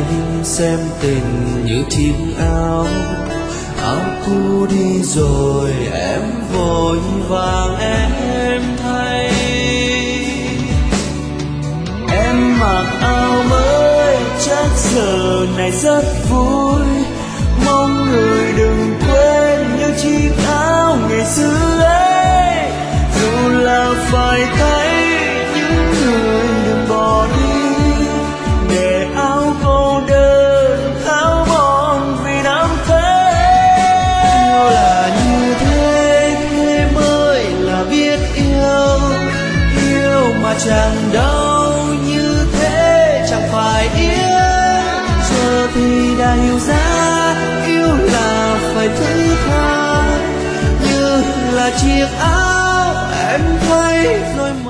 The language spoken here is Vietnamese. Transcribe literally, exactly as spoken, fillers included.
anh xem tình như chiếc áo, áo cũ đi rồi em vội vàng em thay. Em mặc áo mới chắc giờ này rất vui, mong người đừng quên những chiếc áo ngày xưa ấy. Dù là phải thấy những người đừng bỏ đi, để áo cô đơn tháo bóng vì đam thế. Yêu là như thế, thế mới là biết yêu, yêu mà chẳng đau như thế chẳng phải yêu. Giờ thì đã hiểu ra yêu là phải thứ tha, như là chiếc áo em thay rồi